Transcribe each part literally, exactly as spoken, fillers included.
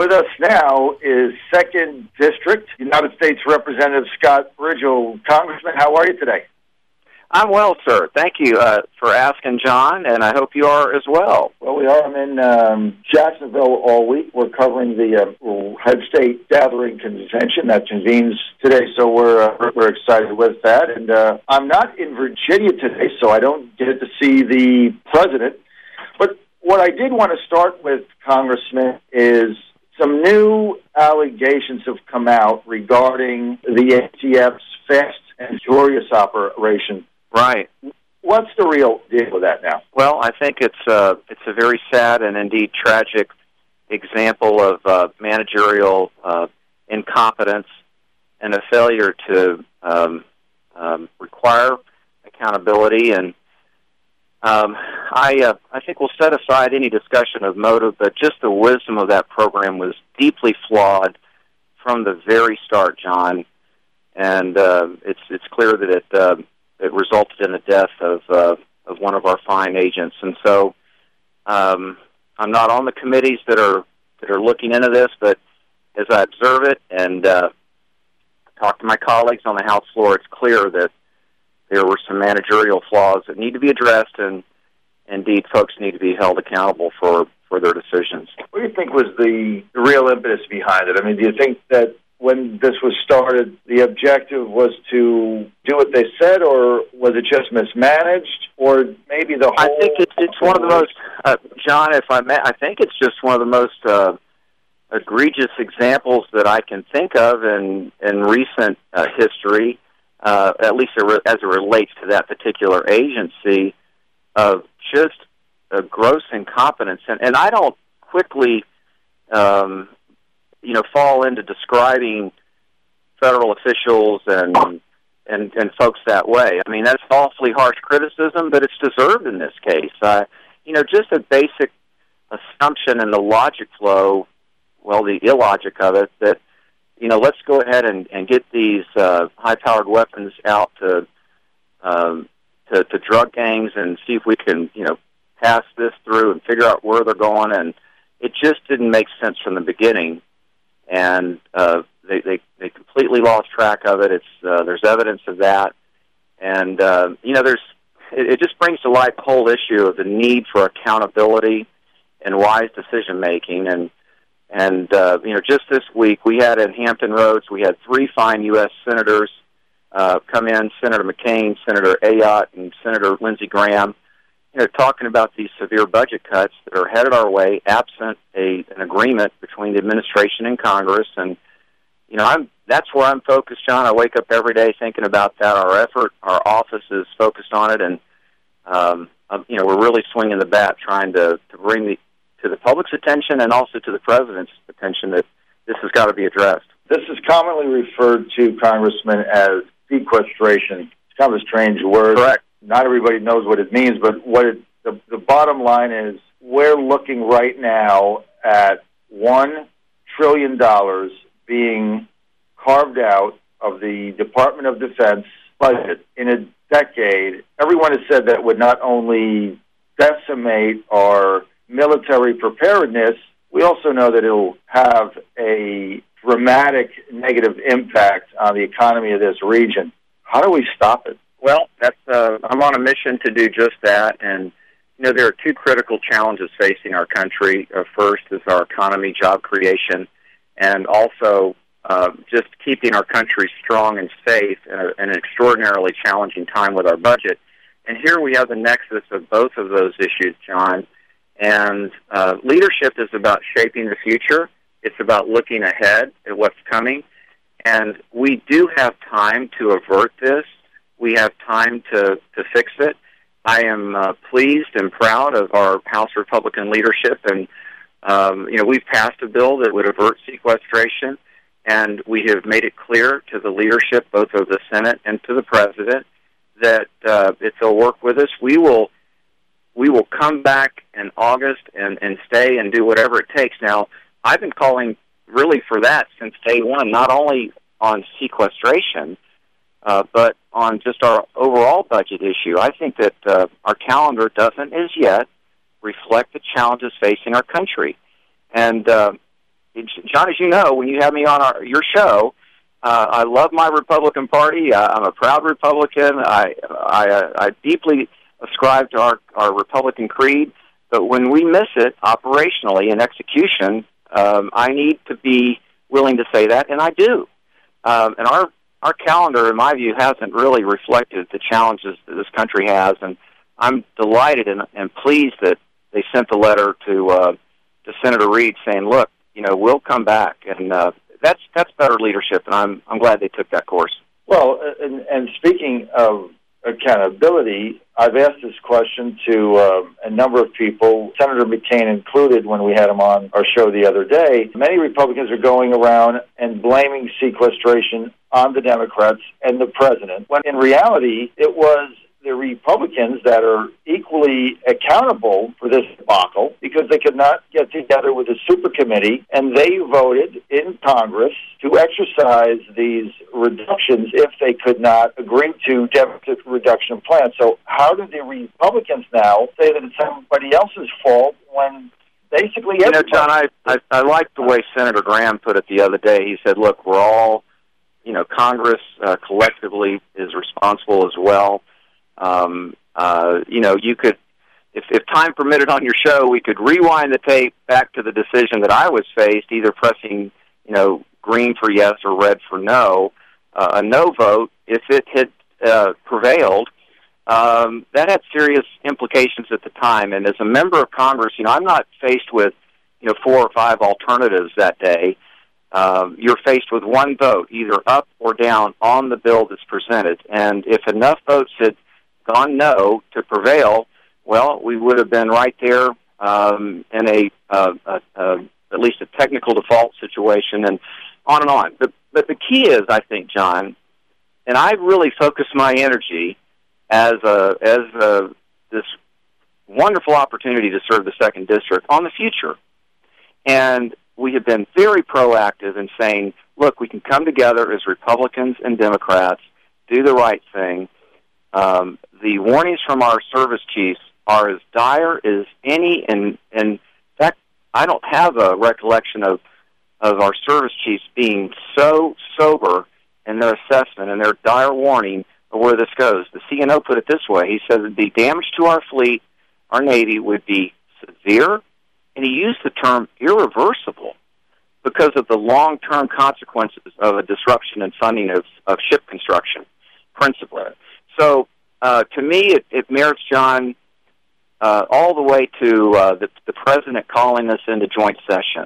with us now is second District United States Representative Scott Bridgel. Congressman, how are you today? I'm well, sir. Thank you uh, for asking, John, and I hope you are as well. Well, we are. I'm in um, Jacksonville all week. We're covering the uh, Head State Gathering Convention that convenes today, so we're uh, we're excited with that. And uh, I'm not in Virginia today, so I don't get to see the president. But what I did want to start with, Congressman, is some new allegations have come out regarding the A T F's Fast and Furious operation. Right. What's the real deal with that now? Well, I think it's a, it's a very sad and indeed tragic example of uh, managerial uh, incompetence and a failure to um, um, require accountability. And um, I, uh, I think we'll set aside any discussion of motive, but just the wisdom of that program was deeply flawed from the very start, John. And uh, it's it's clear that it uh, it resulted in the death of uh, of one of our fine agents. And so um, I'm not on the committees that are that are looking into this, but as I observe it and uh, talk to my colleagues on the House floor, it's clear that there were some managerial flaws that need to be addressed, and indeed folks need to be held accountable for, for their decisions. What do you think was the real impetus behind it? I mean, do you think that when this was started, the objective was to do what they said, or was it just mismanaged, or maybe the whole... I think it's, it's one of the most, uh, John, if I may, I think it's just one of the most uh, egregious examples that I can think of in, in recent uh, history, uh, at least as it relates to that particular agency, of just a gross incompetence. And, and I don't quickly... Um, you know, fall into describing federal officials and, and and folks that way. I mean, that's awfully harsh criticism, but it's deserved in this case. Uh, you know, just a basic assumption in the logic flow, well, the illogic of it, that, you know, let's go ahead and, and get these uh, high-powered weapons out to, um, to to drug gangs and see if we can, you know, pass this through and figure out where they're going. And it just didn't make sense from the beginning. And uh, they, they they completely lost track of it. It's uh, there's evidence of that, and uh, you know there's it, it just brings to light the whole issue of the need for accountability and wise decision making. And and uh, you know just this week we had in Hampton Roads we had three fine U S senators uh, come in: Senator McCain, Senator Ayotte, and Senator Lindsey Graham. You know, talking about these severe budget cuts that are headed our way, absent a an agreement between the administration and Congress. And you know, I'm that's where I'm focused, John. I wake up every day thinking about that. Our effort, our office is focused on it, and um, um, you know, we're really swinging the bat, trying to, to bring the to the public's attention and also to the president's attention that this has got to be addressed. This is commonly referred to, Congressman, as sequestration. It's kind of a strange word. Correct. Not everybody knows what it means, but what it, the, the bottom line is, we're looking right now at one trillion dollars being carved out of the Department of Defense budget in a decade. Everyone has said that would not only decimate our military preparedness, we also know that it will have a dramatic negative impact on the economy of this region. How do we stop it? Well, that's uh, I'm on a mission to do just that, and you know there are two critical challenges facing our country. Uh, first is our economy, job creation, and also uh, just keeping our country strong and safe in, a, in an extraordinarily challenging time with our budget. And here we have the nexus of both of those issues, John. And uh, leadership is about shaping the future. It's about looking ahead at what's coming, and we do have time to avert this. We have time to, to fix it. I am uh, pleased and proud of our House Republican leadership, and um, you know we've passed a bill that would avert sequestration, and we have made it clear to the leadership, both of the Senate and to the President, that uh, if they'll work with us, we will we will come back in August and, and stay and do whatever it takes. Now, I've been calling really for that since day one, not only on sequestration, Uh, but on just our overall budget issue. I think that uh, our calendar doesn't, as yet, reflect the challenges facing our country. And, uh, John, as you know, when you have me on our, your show, uh, I love my Republican Party. Uh, I'm a proud Republican. I I, uh, I deeply ascribe to our, our Republican creed. But when we miss it operationally in execution, um, I need to be willing to say that, and I do. Um, and our our calendar, in my view, hasn't really reflected the challenges that this country has. And I'm delighted and, and pleased that they sent the letter to uh, to Senator Reid saying, "Look, you know, we'll come back." And uh, that's that's better leadership, and I'm I'm glad they took that course. Well, and, and speaking of accountability, I've asked this question to uh, a number of people, Senator McCain included when we had him on our show the other day. Many Republicans are going around and blaming sequestration on the Democrats and the president, when in reality it was the Republicans that are equally accountable for this debacle because they could not get together with a super committee, and they voted in Congress to exercise these reductions if they could not agree to deficit reduction plans. So how do the Republicans now say that it's somebody else's fault when basically You know, John, I, I, I like the way Senator Graham put it the other day. He said, look, we're all, you know, Congress uh, collectively is responsible as well. Um, uh, you know, you could, if, if time permitted on your show, we could rewind the tape back to the decision that I was faced, either pressing, you know, green for yes or red for no. Uh, a no vote, if it had uh, prevailed, um, that had serious implications at the time. And as a member of Congress, you know, I'm not faced with, you know, four or five alternatives that day. Um, you're faced with one vote, either up or down on the bill that's presented. And if enough votes had gone no to prevail, well, we would have been right there um, in a, uh, uh, uh, at least a technical default situation, and on and on. But, but the key is, I think, John, and I really focus my energy as a, as a, this wonderful opportunity to serve the second district on the future. And we have been very proactive in saying, look, we can come together as Republicans and Democrats, do the right thing. Um, the warnings from our service chiefs are as dire as any, and, and in fact, I don't have a recollection of, of our service chiefs being so sober in their assessment and their dire warning of where this goes. The C N O put it this way. He said that the damage to our fleet, our Navy, would be severe, and he used the term irreversible because of the long-term consequences of a disruption in funding of, of ship construction, principally. So, uh, to me, it, it merits, John, uh, all the way to uh, the, the President calling us into joint session.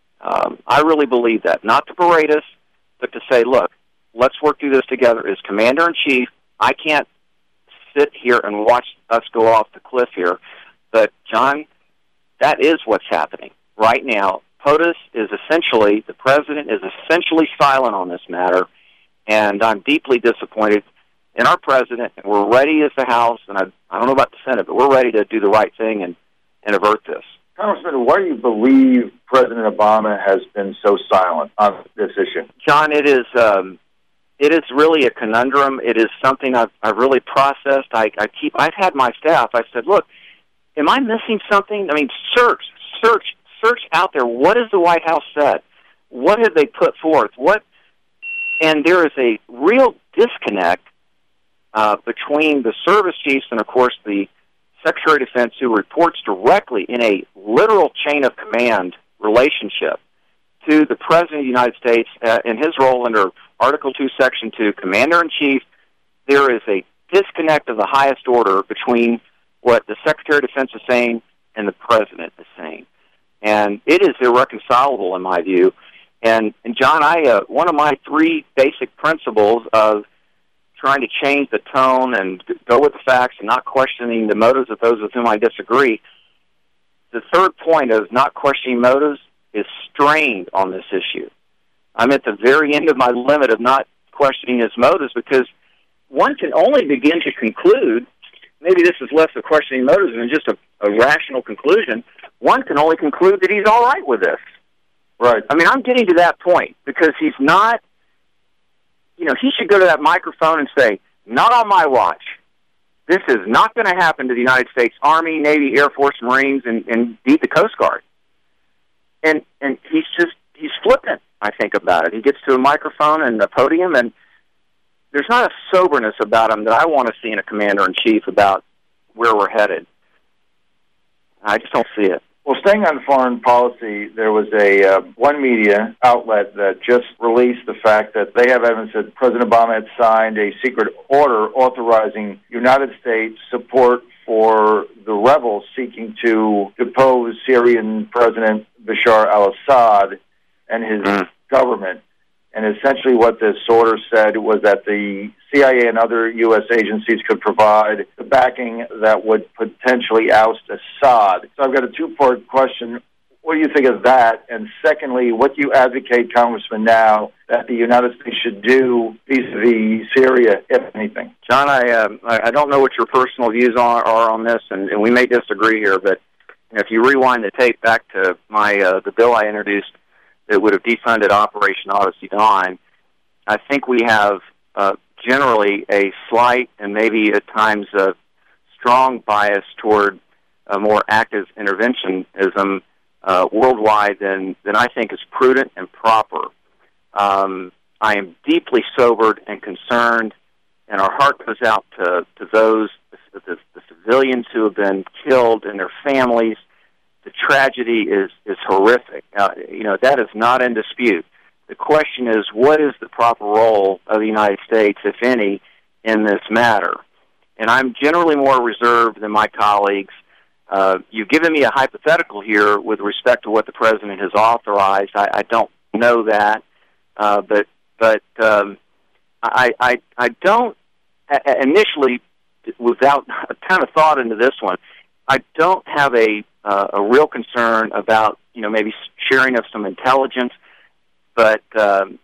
Um, I really believe that. Not to berate us, but to say, look, let's work through this together as Commander-in-Chief. I can't sit here and watch us go off the cliff here. But, John, that is what's happening right now. POTUS is essentially, the President is essentially silent on this matter, and I'm deeply disappointed in our President. And we're ready as the House, and I, I don't know about the Senate, but we're ready to do the right thing and, and avert this. Congressman, why do you believe President Obama has been so silent on this issue? John, it is um, it is really a conundrum. It is something I've, I've really processed. I, I keep, I've had my staff, I said, look, am I missing something? I mean, search, search, search out there. What has the White House said? What have they put forth? What? And there is a real disconnect uh, between the service chiefs and, of course, the Secretary of Defense, who reports directly in a literal chain of command relationship to the President of the United States uh, in his role under Article two, Section two, Commander-in-Chief. There is a disconnect of the highest order between what the Secretary of Defense is saying and the President is saying. And it is irreconcilable, in my view. And, and John, I uh, one of my three basic principles of trying to change the tone and go with the facts and not questioning the motives of those with whom I disagree, the third point of not questioning motives is strained on this issue. I'm at the very end of my limit of not questioning his motives, because one can only begin to conclude, maybe this is less of questioning motives than just a, a rational conclusion, one can only conclude that he's all right with this. Right. I mean, I'm getting to that point, because he's not, you know, he should go to that microphone and say, not on my watch. This is not going to happen to the United States Army, Navy, Air Force, Marines, and, and indeed the Coast Guard. And and he's just I think about it. He gets to a microphone and a podium, and there's not a soberness about him that I want to see in a commander-in-chief about where we're headed. I just don't see it. Well, staying on foreign policy, there was a uh, one media outlet that just released the fact that they have evidence that President Obama had signed a secret order authorizing United States support for the rebels seeking to depose Syrian President Bashar al-Assad and his mm. government. And essentially what this order said was that the C I A and other U S agencies could provide the backing that would potentially oust Assad. So I've got a two-part question. What do you think of that? And secondly, what do you advocate, Congressman, now that the United States should do vis-a-vis Syria, if anything? John, I uh, I don't know what your personal views are, are on this, and, and we may disagree here, but you know, if you rewind the tape back to my uh, the bill I introduced that would have defunded Operation Odyssey Dawn, I think we have uh, generally a slight and maybe at times a strong bias toward a more active interventionism uh, worldwide than, than I think is prudent and proper. Um, I am deeply sobered and concerned, and our heart goes out to, to those, the, the, the civilians who have been killed and their families. The tragedy is, is horrific. Uh, you know, that is not in dispute. The question is, what is the proper role of the United States, if any, in this matter? And I'm generally more reserved than my colleagues. Uh, you've given me a hypothetical here with respect to what the President has authorized. I, I don't know that, uh, but but um, I, I, I don't, initially, without a ton of thought into this one, I don't have a uh, a real concern about, you know, maybe sharing of some intelligence, but um,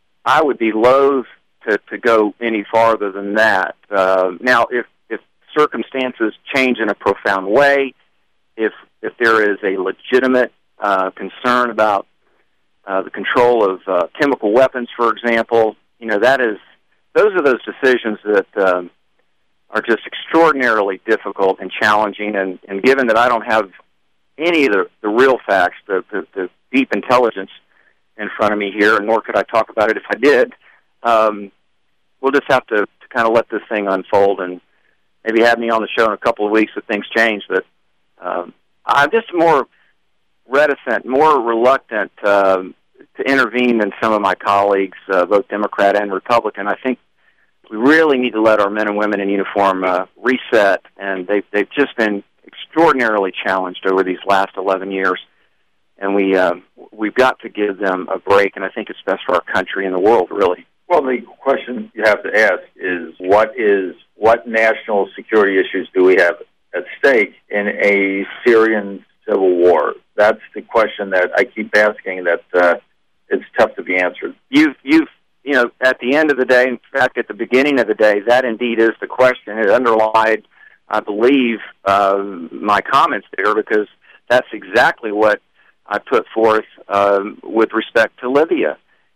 I would be loath to, to go any farther than that. Uh, now, if, if circumstances change in a profound way, if if there is a legitimate uh, concern about uh, the control of uh, chemical weapons, for example, you know, that is those are those decisions that um, are just extraordinarily difficult and challenging, and, and given that I don't have any of the, the real facts, the, the, the deep intelligence in front of me here, and nor could I talk about it if I did, um, we'll just have to, to kind of let this thing unfold and maybe have me on the show in a couple of weeks if things change. But um, I'm just more reticent, more reluctant um, to intervene than some of my colleagues, uh, both Democrat and Republican. I think we really need to let our men and women in uniform uh, reset, and they've, they've just been extraordinarily challenged over these last eleven years, and we, uh, we've got to give them a break, and I think it's best for our country and the world, really. Well, the question you have to ask is, what is what national security issues do we have at stake in a Syrian civil war? That's the question that I keep asking, that uh, it's tough to be answered. You've, you've You know, at the end of the day, in fact, at the beginning of the day, that indeed is the question. It underlied, I believe, uh, my comments there, because that's exactly what I put forth uh, with respect to Libya.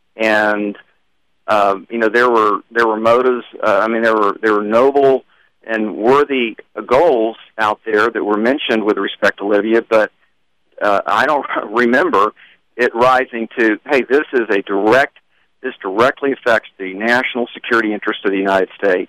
And, uh, you know, there were there were motives. Uh, I mean, there were there were noble and worthy goals out there that were mentioned with respect to Libya, but uh, I don't remember it rising to, hey, this is a direct This directly affects the national security interest of the United States.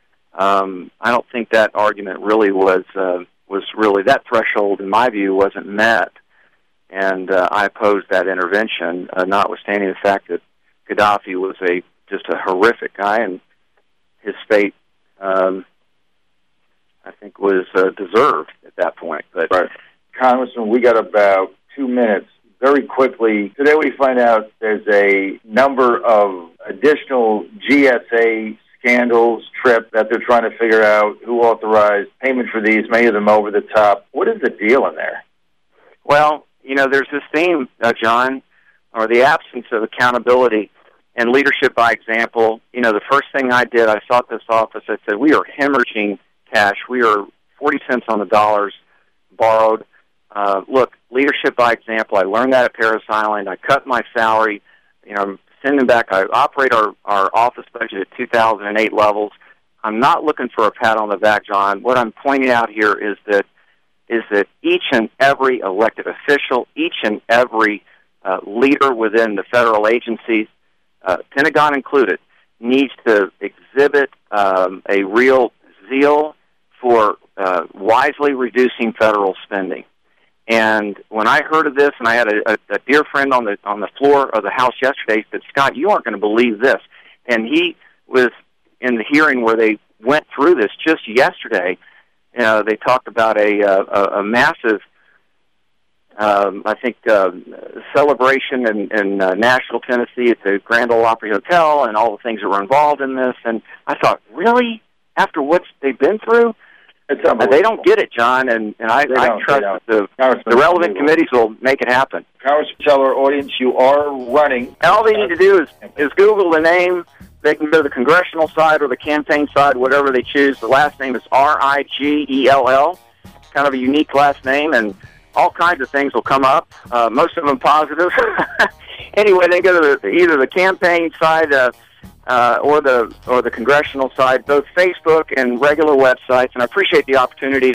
Um, I don't think that argument really was uh, was really, that threshold, in my view, wasn't met, and uh, I opposed that intervention, uh, notwithstanding the fact that Gaddafi was a just a horrific guy, and his fate, um, I think, was uh, deserved at that point. But right. Congressman, we got about two minutes. Very quickly, today we find out there's a number of additional G S A scandals, TRIP, that they're trying to figure out who authorized payment for these, many of them over the top. What is the deal in there? Well, you know, there's this theme, uh, John, or the absence of accountability and leadership by example. You know, the first thing I did, I sought this office, I said, we are hemorrhaging cash. We are forty cents on the dollars borrowed. Uh, look, leadership by example. I learned that at Parris Island. I cut my salary. You know, I'm sending back. I operate our, our office budget at two thousand eight levels. I'm not looking for a pat on the back, John. What I'm pointing out here is that is that each and every elected official, each and every uh, leader within the federal agencies, uh, Pentagon included, needs to exhibit um, a real zeal for uh, wisely reducing federal spending. And when I heard of this, and I had a, a, a dear friend on the on the floor of the House yesterday said, "Scott, you aren't going to believe this." And he was in the hearing where they went through this just yesterday. You know, they talked about a a, a massive, um, I think, uh, celebration in, in uh, Nashville, Tennessee, at the Grand Ole Opry Hotel, and all the things that were involved in this. And I thought, really, after what they've been through? Uh, they don't get it, John, and, and I, I trust that the, the relevant committees will make it happen. Congressman, tell our audience you are running. And all they need to do is, is Google the name. They can go to the congressional side or the campaign side, whatever they choose. The last name is R I G E L L, kind of a unique last name, and all kinds of things will come up, uh, most of them positive. Anyway, they go to the, either the campaign side uh, Uh, or the or the congressional side, both Facebook and regular websites, and I appreciate the opportunity